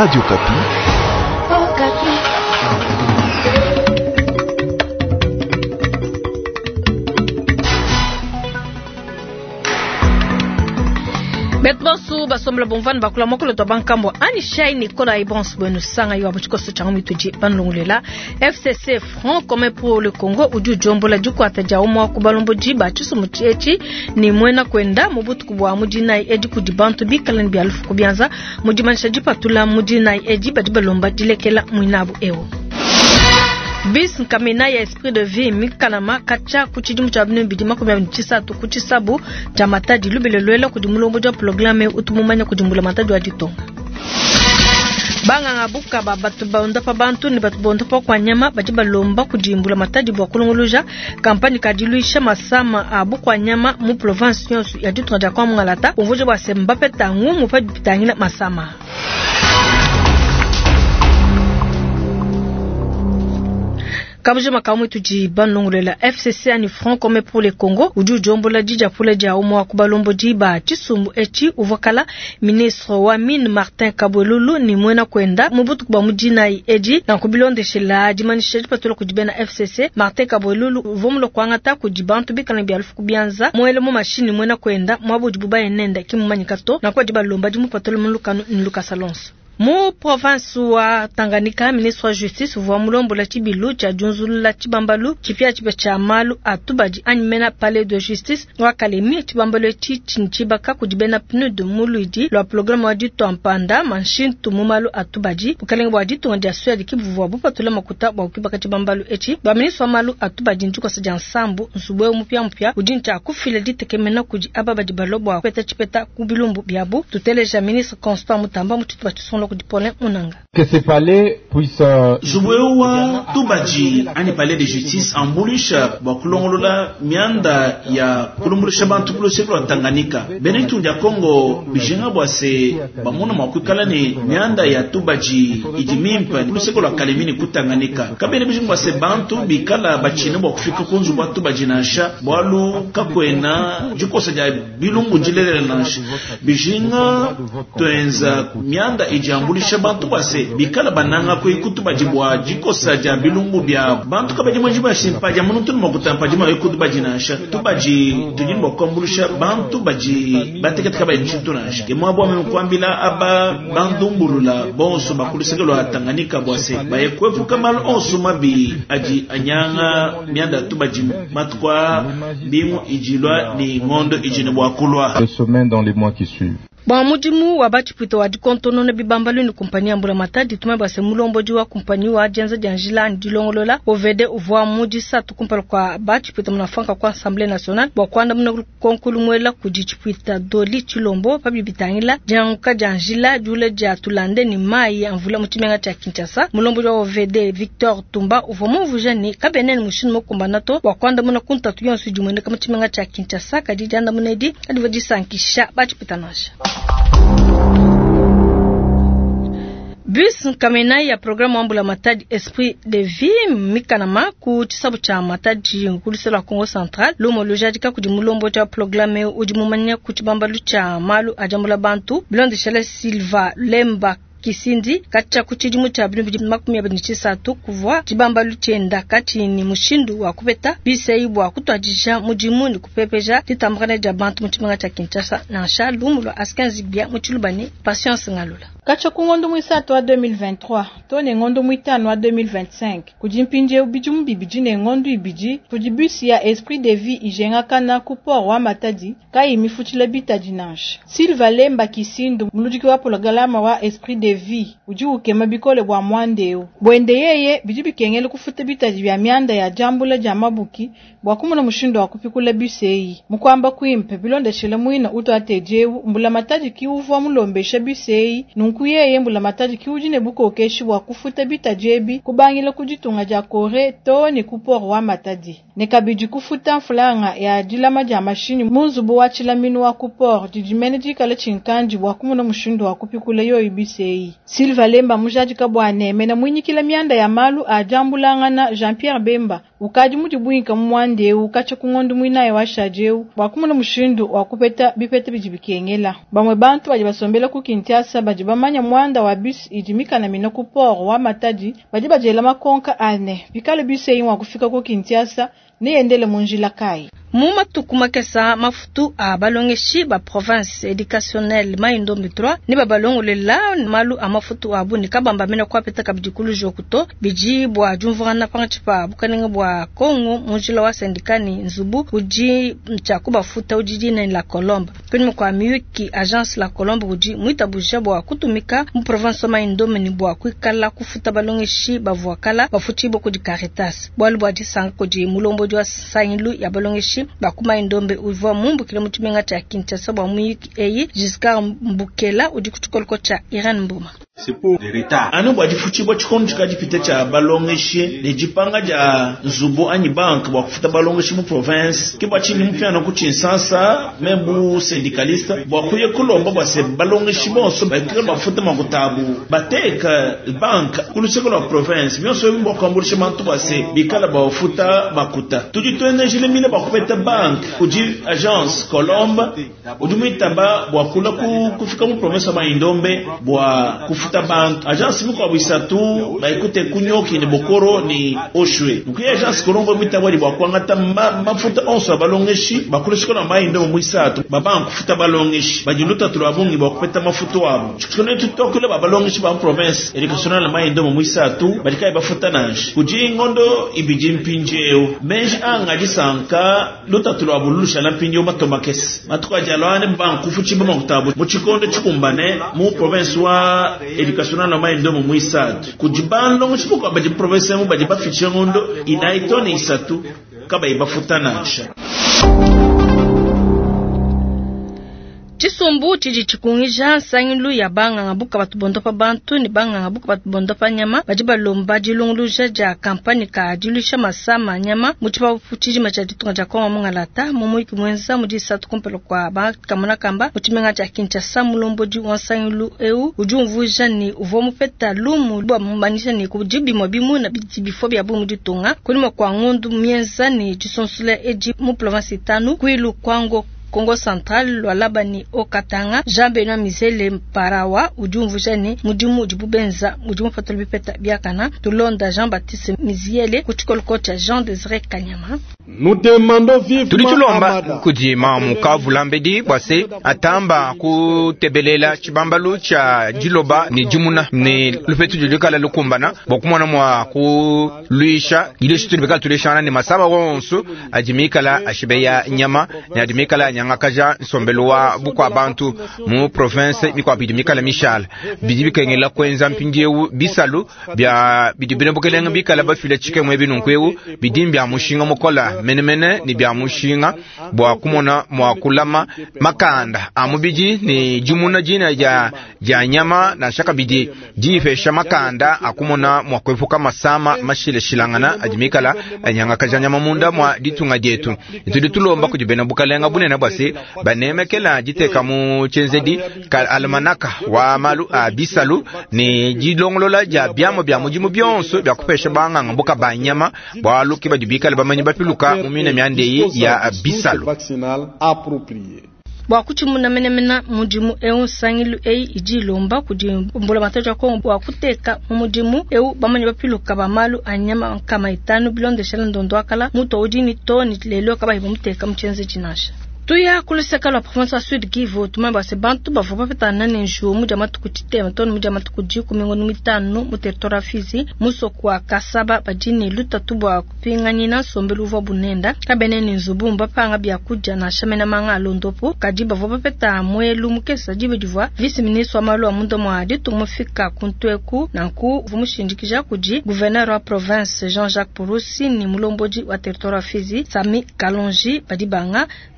Radio Kapi. Oh, Kapi. Betbosu basomla bonvan bakula mokolo to bankambo ani shay Nicolas Ibons Bueno sanga yo abuchiko so changu tuji banlongulela FCC Front Commun pour le Congo uju jombo la juko ataja umo kubalombo jiba chusu muchechi ni mwena kwenda mubutu kubwa mujina eji kudibantu bikalan bi alfu kubianza mujimanisha jipa tula mujina eji badibalomba dilekela mwinabu ewo bis nkamena ya esprit de vie mikanama kacha kuchidimu cha abnu bidima ko bya to kuchisabu jamata dilubelelwela kudimulombo ja programme utumumanya kudimula matadi waditonga banga ngabuka babatu baunda pa bantu ni batu bonda pa kwa nyama bajiba lomba kudimbula matadi bwa kulunguluja kampani kadiluisha masama abu kwa nyama mu province yonsu ya ditonga kwa mngalata uvoje bwa semba petangu mu pa bitangila masama Kabuje makamu tuji banlongulela FCC ani Front Commun pour le Congo uju jombo la dija pula ja umo wa kubalombo jiba chisumbu echi uvokala ministre wa mine Martin Kabwelulu ni mwena kwenda mubutu kuba mujina eji na kubilonde shela jimanisha jipatula kujibena FCC Martin Kabwelulu vomulo kwangata kujibantu bikana bialufu kubianza mwele mu mashini mwena kwenda mwabu jibuba enenda kimu manyikato na kwa jiba lomba jimu patula mlukanu niluka salonso Mu province wa Tanganyika ministre wa justice wa mulombo la Chibilu cha Junzulu la Chibambalu chipia chipa cha malu atubaji animena palais de justice wa Kalemi Chibambalu chinchibaka kujibena pnu de muluidi lo programme wa dito ampanda manchin tumumalu atubaji ukalenga wa dito ndia swedi kibuvu wa bupa tula makuta wa ukibaka Chibambalu echi wa ministre wa malu atubaji njuko saja nsambu nsubwe mpya ujincha kufile ditekemena kuji ababaji balobo wa kweta chipeta kubilumbu biabu tuteleja ministre Constant Mutamba mutitu batuson que ce palais puisse Jouewa Tubaji ani palais de justice ambulisha bakulongolola mianda ya kulumulisha bantu kuloseklo Tanganyika Benetu ndia Kongo bijinga bwase bamuna makwikala ni mianda ya Tubaji ijimimpa kuloseklo Kalemini kutanganyika kabene bijinga bwase bantu bikala bachine bwa kufika kunzu bwa Tubaji nasha bwalu kakwena jukosa ja bilungu jilele nasha bijinga tuenza mianda ambulisha bantu base bikala bananga ko ikutuba jibwa jikosa ja bilungu bya bantu kabajimwe jibwa simpa ja munutu mokutampa jima ikutuba jinasha tubaji tujimbo kombulisha bantu baji batekata ba jintunasha ke mwabo amekwambila aba bandumbulula bonso bakulisegelo Tanganyika bwase baye kwefu kamal onso mabi aji anyanga mianda tubaji matkwa bimu ijilwa ni ngondo ijine bwa kulwa le sommet dans les mois qui suivent. Ba mujimu wabati pito wa dikontono ne bibambalu ni kumpania mbula matadi tumeba se mulombo jiwa kumpani wa jenza janjila ndilongolola ovede uvoa muji sa tukumpala kwa bati pito mnafanka kwa Assemblée nationale bwa kwanda mna konkulu mwela kujichipita doli chilombo pabi bitangila janguka janjila jule ja tulande ni mai anvula mutimenga cha Kinshasa mulombo jiwa ovede Victor Tumba uvomo vujani kabeneni mushinu mokumbanato bwa kwanda mna kunta tuyonsu jumwende kama mutimenga cha Kinshasa kadijanda mnedi adivaji sankisha bati pitanasha Bus kamena ya programu ambula matadi esprit de vie mikanama ku chisabu cha matadi kulisela Congo Central lomo lojadika kujimulombo cha programme ujimumanya kuchibambalu cha malu ajambula bantu Blonde Shele Silva Lemba Kisindi kacha kuchijimu cha binu makumi ya binichisa tu kuvwa jibamba luchenda kati ni mushindu wa kupeta biseibu wa kutwajisha mujimu ni kupepeja titamkane jabantu mchimanga cha Kinshasa na sha lumulo askanzi bia mchulubani Patience Ngalula kacha kungondo mwisatu wa 2023 tone ngondo mwitano wa 2025 kujimpinje ubijumu bibijine ngondo ibiji kujibusi ya esprit de vie ijenga kana kupor wa matadi kai mifuchile bita jinansh Silva Lemba Kisindu mulujiki wa pologalama wa esprit de vie ujuke mabikole bwa mwandeo bwende yeye bijibi kengele kufuta bitaji bya mianda ya jambula jamabuki bwa kumuna mushindo wa kupikula bisei mukwamba kuimpe Blonde Shele mwina uto atejewu mbula mataji kiuvwa mulombesha bisei nunkuye mbula mataji kiujine buko okeshi wa kufuta bitajebi kubangile kujitunga ja kore to ni kupor wa matadi nekabiji kufuta mfulanga ya dilama ja mashini muzubu wa chilaminu wa kupor jijimene jikale chinkanji bwa kumuna mushindo wa kupikula yo ibisei ei. Silva Lemba mujaji kabwane mena mwinyikila mianda ya malu ajambulangana Jean-Pierre Bemba ukaji mujibwinka mwande ukacha kungondu mwinaye washajeu wakumuna mushindu wakupeta bipete bijibikengela bamwe bantu baji basombela ku Kinshasa baji bamanya mwanda wa bus ijimika na minoku port wa Matadi baji bajela makonka ane bikale bus eyi wakufika ku Kinshasa ne endele munjila kai Muma tukumakesa mafutu a balongeshi ba province éducationnelle Maindombe 3 ni babalongo lela malu amafutu abu ni kabamba mena kwa peta kabijikulu jokuto biji bwa jumvurana panchipa bukanenge bwa Kongo munjila wa sindikani nzubu uji mchakuba futa ujiji na la Colombe peni kwa miwiki agence la Colombe uji muita bujja bwa kutumika mu province Maindombe ni bwa kwikala kufuta balongeshi bavwakala bafuti boko di Caritas bwa lubwa di sang ko di mulombo jwa Saint-Louis ya balongeshi bakuma indombe uva mumbu kila mutumenga cha Kinshasa bwa muyiki eyi Giscard Mbukela udi kutukolko cha Irene Mbuma. C'est pour des retards. Anu bwa difuchi bwa chikondo chika dipite cha balongeshi de jipanga ja Nzubu ani bank bwa kufuta balongeshi mu province kibwa chini mpya na kuchinsasa membu syndicaliste bwa kuye kulomba bwa se balongeshi bonso bakira bafuta makutabu bateka bank kuluseko la province byonso bimbo kwambulisha mantu bwa se bikala bwa futa makuta tujitwene jile mine bwa kupeta bank kuji agence Colombe udumita ba bwa kula kufika mu province wa Maindombe bwa kufuta bank agence miko abisatu ba ikute kunyoki ni bokoro ni oshwe nuko agence Colombe mitabwa bwa kwangata mafuta onso balongeshi bakuleshiko na Maindombe muisatu ba bank kufuta balongeshi bajiluta tulabungi bwa kupeta mafuta wabo chikone tutokule ba balongeshi ba province éducationnelle Maindombe muisatu balikai bafuta nanje kuji ngondo ibiji mpinjeo benji anga jisanka luta tulabulusha na mpinjeo matomakesi matuka jalwane bank kufuchi ba makutabu muchikondo chikumbane mu province wa éducationnelle Maindombe muisatu kujibando muchipuko abaji province mu baji bafiche ngondo inaitoni isatu kaba ibafuta nanje. Chisumbu chiji chikungija Saint-Louis ya banga ngabuka batu bondopa bantu ni banga ngabuka batu bondopa nyama bajiba lomba jilunguluja ja kampani ka jilusha masama nyama muchipa fuchiji machaditunga ja konga mungalata mumuiki mwenza mujisa tukumpelo kwa ba kamuna kamba muchimenga ja Kinshasa mulombo ji wa Saint-Louis eu ujumvuja ni uvomu peta lumu bwa mbanisha ni kujibi mobimu na bijibifobia ya bumu jitunga kulima kwa ngondu mienza ni jisonsule eji mu province tanu kuilu kwango Congo Central lwalaba ni Okatanga Jean-Benoît Mizele Mparawa ujumvuja ni mudimu ujibubenza mudimu fatolibipeta biakana tulonda Jean-Baptiste Miziele kuchikolko cha Jean-Désiré Kanyama. Tulitulomba kujima mukavu lambedi bwase atamba kutebelela chibambalu cha jiloba ni jimuna ni lupetu julikala lukumbana bokumwana mwa kuluisha ile shitulibekala tulishana ni masaba wonsu ajimikala ashibeya nyama ni adimikala nyangakaja sombelwa bukwa bantu mu province mikwa bidimikala mishal bidibikengela kwenza mpinjewu bisalu bya bidibine bukelenga bikala bafile chike mwe binunkwewu bidimbya mushinga mukola menemene ni bya mushinga bwa kumona mwa kulama makanda amubiji ni jumuna jina ya nyama na shaka bidi jifesha makanda akumona mwa kwefuka masama mashile shilangana ajimikala nyangakaja nyama munda mwa ditunga jetu ituditulomba kujibena bukalenga bunena bwase banemekela jiteka mu chenzedi kal almanaka wa malu abisalu ni jilongolola ja byamo bya mujimu byonso bya kupesha banga mbuka banyama bwaluki badibikala bamanyi bapiluka mumine myande ya bisalu Wakuchimuna menemena mujimu eu Sangilu ei ijilomba kujimbola mataja ko wakuteka mujimu eu bamanyi bapiluka bamalu anyama kama itanu bilonde shalandondo akala muto ojini to ni lelo kaba ibumteka mchenze jinasha. Tuya kuliseka la province wa Sud Kivu tumamba se bantu bavopa petana nenjo muja matukutitema ton muja matukuji kumengo mitano mu territoire Fizi muso kwa Kasaba bajini luta tubwa kupinganyina sombeluva bunenda kabenene nzubumba panga bya kuja na shamena manga londopo kajiba vopa peta mwelu mukesa jibe divwa vice ministre wa malu wa mundo mwadi tumufika kuntweku nanku vumushindikija kuji gouverneur wa province Jean-Jacques Purusi ni mulomboji wa territoire Fizi Sami Kalonji badibanga nanko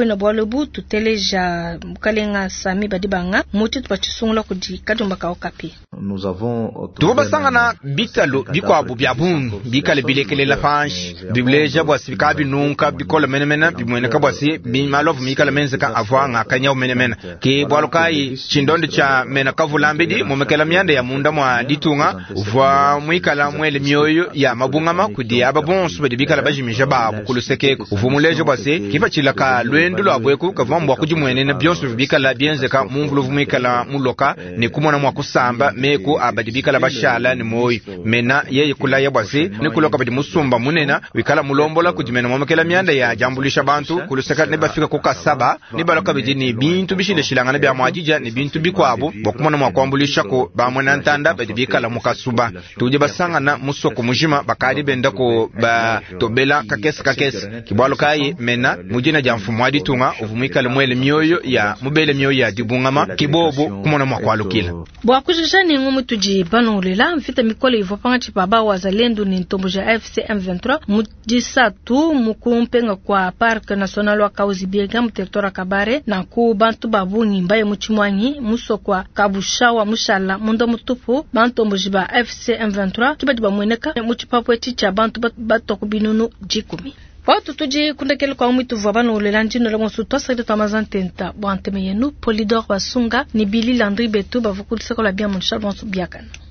na bwalobu tuteleja mukalenga sami badibanga muti tupachisungula kudi kadumba kaokapi. Tubasangana bitalo bikwabu byabundu bikale bilekelela fanshi bibleja bwasi bikabi nunka bikola menemena bimweneka bwasi bimalovu mikala menzeka avwanga kanya menemena ke bwalukai chindondo cha mena kavulambedi mumekela myanda ya munda mwa ditunga vwa mwikala mwele myoyo ya mabungama kudi ababonsu badibikala bajimija babu kulusekeko uvumuleje bwasi kifa chilaka lwendu lwabweku kavambwa kujimwenene byonsu bikala byenzeka mungulu mwikala muloka ne kumona mwa kusamba meku abadibikala bashala ni moyo mena yeye kula ya bwasi ni kuloka badi musumba munena wikala mulombola kujimena mumekela myanda ya jambulisha bantu kuluseka ne bafika ku kasaba ni baloka bidi ni bintu bishile shilangana bya mwajija ni bintu bikwabo bokumona mwa kwambulisha ko bamwana ntanda badibikala mukasuba tuje basangana musoko mujima bakadi benda ko ba tobela kakesi kibwalo kai mena mujina jamfumu aditunga uvumikala mwele myoyo ya mubele myoyo ya dibungama kibobo kumona mwa kwalukila bwa kujishani ngumu tuji banolela mfita mikole ivopanga chipaba wazalendo ni ntombo ja FC M23 mujisatu mukumpenga kwa Parc National wa Kauzibiega muteritora Kabare na ku bantu babungi mbaye muchimwanyi musokwa kabushawa mushala mundo mutupu bantombo jiba FC M23 tibadiba mweneka muchipapwe chicha bantu batokubinunu jikumi watu tuji kundekele kwa umitu vwabano ulelanjino la monsu toa sakde tamazantenta bwanteme yenu Polydor Basunga ni Billy Landry Betu bavukuliseko la bia monshal bonsu biakana.